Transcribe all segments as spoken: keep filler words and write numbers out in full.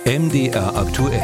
M D R aktuell.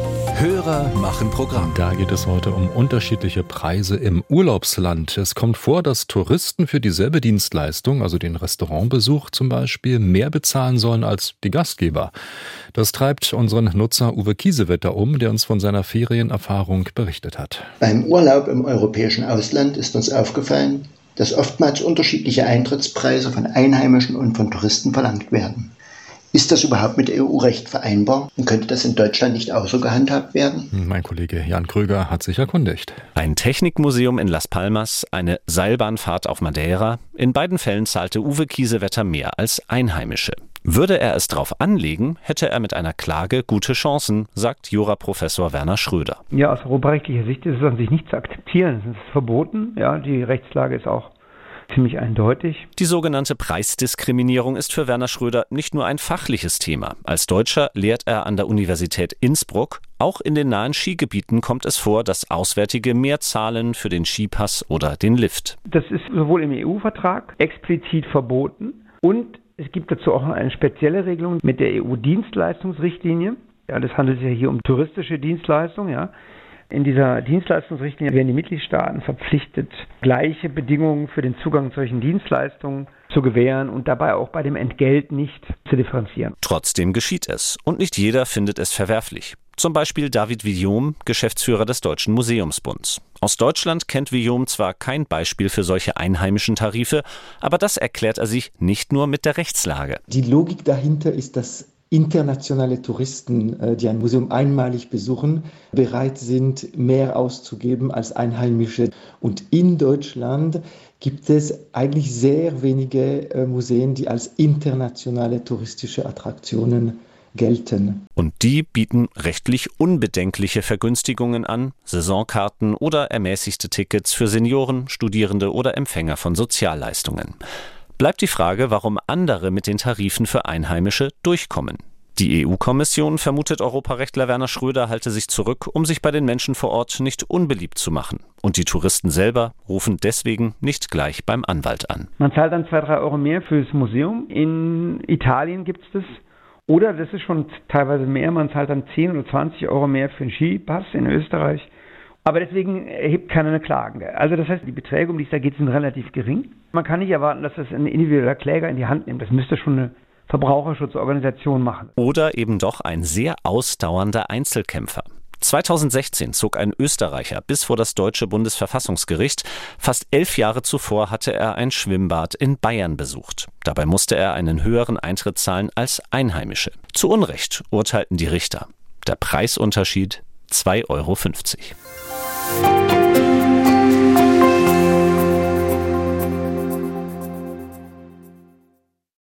Hörer machen Programm. Da geht es heute um unterschiedliche Preise im Urlaubsland. Es kommt vor, dass Touristen für dieselbe Dienstleistung, also den Restaurantbesuch zum Beispiel, mehr bezahlen sollen als die Gastgeber. Das treibt unseren Nutzer Uwe Kiesewetter um, der uns von seiner Ferienerfahrung berichtet hat. Beim Urlaub im europäischen Ausland ist uns aufgefallen, dass oftmals unterschiedliche Eintrittspreise von Einheimischen und von Touristen verlangt werden. Ist das überhaupt mit E U-Recht vereinbar? Und könnte das in Deutschland nicht auch so gehandhabt werden? Mein Kollege Jan Kröger hat sich erkundigt. Ein Technikmuseum in Las Palmas, eine Seilbahnfahrt auf Madeira. In beiden Fällen zahlte Uwe Kiesewetter mehr als Einheimische. Würde er es drauf anlegen, hätte er mit einer Klage gute Chancen, sagt Juraprofessor Werner Schröder. Ja, aus europarechtlicher Sicht ist es an sich nicht zu akzeptieren. Es ist verboten. Ja, die Rechtslage ist auch ziemlich eindeutig. Die sogenannte Preisdiskriminierung ist für Werner Schröder nicht nur ein fachliches Thema. Als Deutscher lehrt er an der Universität Innsbruck. Auch in den nahen Skigebieten kommt es vor, dass Auswärtige mehr zahlen für den Skipass oder den Lift. Das ist sowohl im E U-Vertrag explizit verboten und es gibt dazu auch noch eine spezielle Regelung mit der E U-Dienstleistungsrichtlinie. Ja, das handelt sich ja hier um touristische Dienstleistungen, ja. In dieser Dienstleistungsrichtlinie werden die Mitgliedstaaten verpflichtet, gleiche Bedingungen für den Zugang zu solchen Dienstleistungen zu gewähren und dabei auch bei dem Entgelt nicht zu differenzieren. Trotzdem geschieht es und nicht jeder findet es verwerflich. Zum Beispiel David Villaume, Geschäftsführer des Deutschen Museumsbunds. Aus Deutschland kennt Villaume zwar kein Beispiel für solche einheimischen Tarife, aber das erklärt er sich nicht nur mit der Rechtslage. Die Logik dahinter ist, dass internationale Touristen, die ein Museum einmalig besuchen, bereit sind, mehr auszugeben als Einheimische. Und in Deutschland gibt es eigentlich sehr wenige Museen, die als internationale touristische Attraktionen gelten. Und die bieten rechtlich unbedenkliche Vergünstigungen an, Saisonkarten oder ermäßigte Tickets für Senioren, Studierende oder Empfänger von Sozialleistungen. Bleibt die Frage, warum andere mit den Tarifen für Einheimische durchkommen. Die E U-Kommission vermutet, Europarechtler Werner Schröder halte sich zurück, um sich bei den Menschen vor Ort nicht unbeliebt zu machen. Und die Touristen selber rufen deswegen nicht gleich beim Anwalt an. Man zahlt dann zwei, drei Euro mehr fürs Museum. In Italien gibt es das. Oder, das ist schon teilweise mehr, man zahlt dann zehn oder zwanzig Euro mehr für einen Skipass in Österreich. Aber deswegen erhebt keiner eine Klage. Also das heißt, die Beträge, um die es da geht, sind relativ gering. Man kann nicht erwarten, dass das ein individueller Kläger in die Hand nimmt. Das müsste schon eine Verbraucherschutzorganisation machen. Oder eben doch ein sehr ausdauernder Einzelkämpfer. zweitausendsechzehn zog ein Österreicher bis vor das deutsche Bundesverfassungsgericht. Fast elf Jahre zuvor hatte er ein Schwimmbad in Bayern besucht. Dabei musste er einen höheren Eintritt zahlen als Einheimische. Zu Unrecht urteilten die Richter. Der Preisunterschied zwei Euro fünfzig.